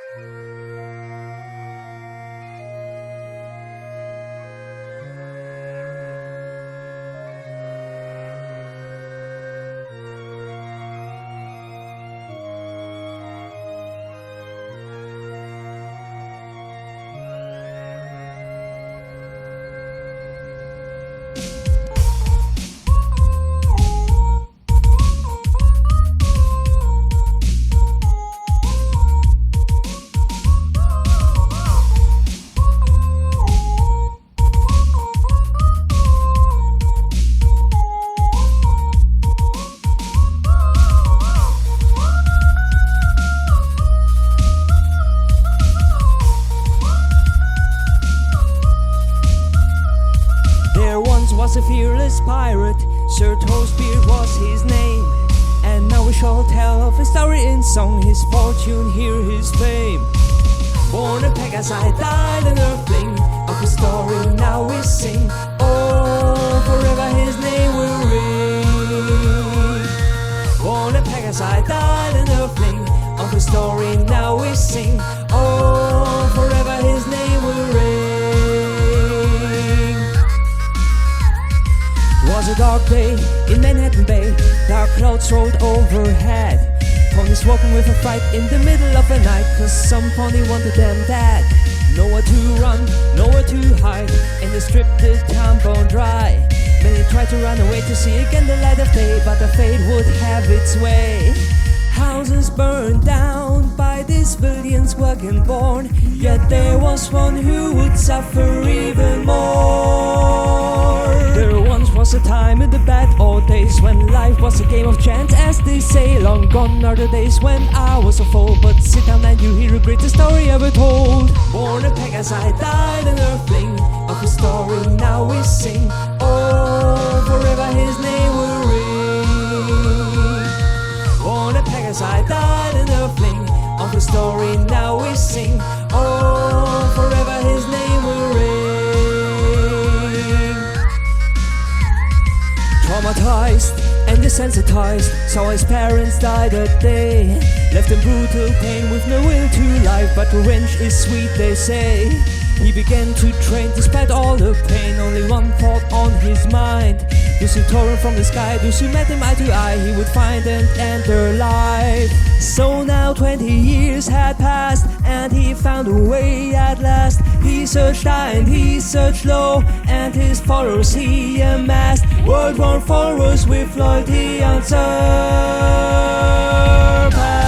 Was a fearless pirate, Sir Toastbeard was his name. And now we shall tell of his story in song, his fortune, hear his fame. Born a Pegasi, died an earthling, of his story now we sing. Oh, forever his name will ring. Born a Pegasi, died an earthling, of his story now we sing. Oh, forever his name will ring. It was a dark day in Manhattan Bay, dark clouds rolled overhead. Ponies walking with a fright in the middle of the night, cause some pony wanted them dead. Nowhere to run, nowhere to hide, and the strip the town bone dry. Many tried to run away to see again the light of day, but the fate would have its way. Houses burned down by these villains wagon born, yet there was one who would suffer even more. There once was a time in the bad old days when life was a game of chance, as they say. Long gone are the days when I was a fool, but sit down and you hear a greatest story ever told. Born a Pegasi, died an earthling, of his story now we sing. Oh, forever his name will ring. Born a Pegasi, died an earthling, of his story now we sing. Oh, forever his name will ring. Traumatized and desensitized, saw his parents die that day. Left in brutal pain with no will to life, but revenge is sweet they say. He began to train despite all the pain, only one thought on his mind. Those who tore him from the sky, those who met him eye to eye, he would find and end their life. So now 20 years had passed, and he found a way at last. He searched high and he searched low, and his followers he amassed. World-worn followers with loyalty unsurpassed.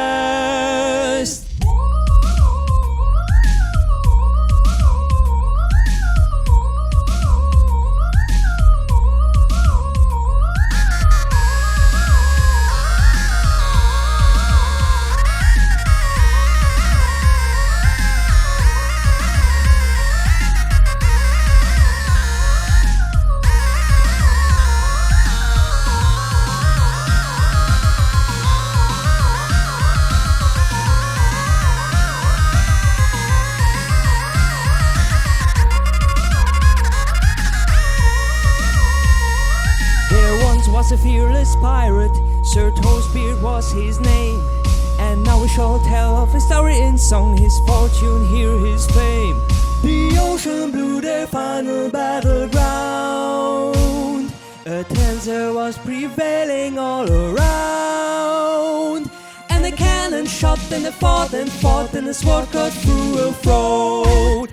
Was a fearless pirate, Sir Toastbeard was his name. And now we shall tell of his story in song, his fortune, hear his fame. The ocean blew their final battleground. A tenser was prevailing all around, and the cannon shot and they fought and fought, and the sword cut through a throat.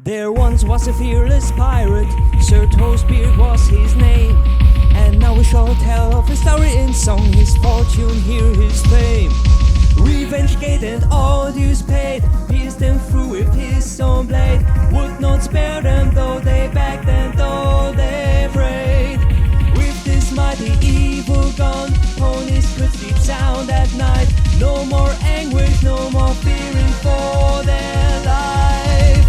There once was a fearless pirate, Sir Toastbeard was his name. And now we shall tell of his story in song, his fortune, hear his fame. Revenge gate and all dues paid, pierced them through with his own blade. Would not spare them though they begged and though they prayed. With this mighty evil gone, ponies could sleep sound at night. No more anguish, no more fearing for their life.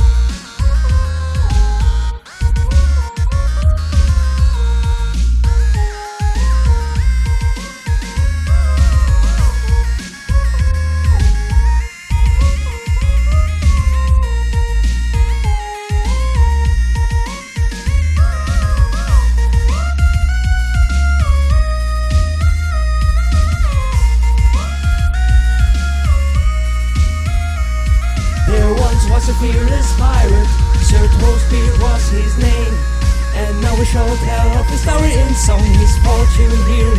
Was a fearless pirate, Sir Toastbeard was his name. And now we shall tell of his story in song, his fortune, hear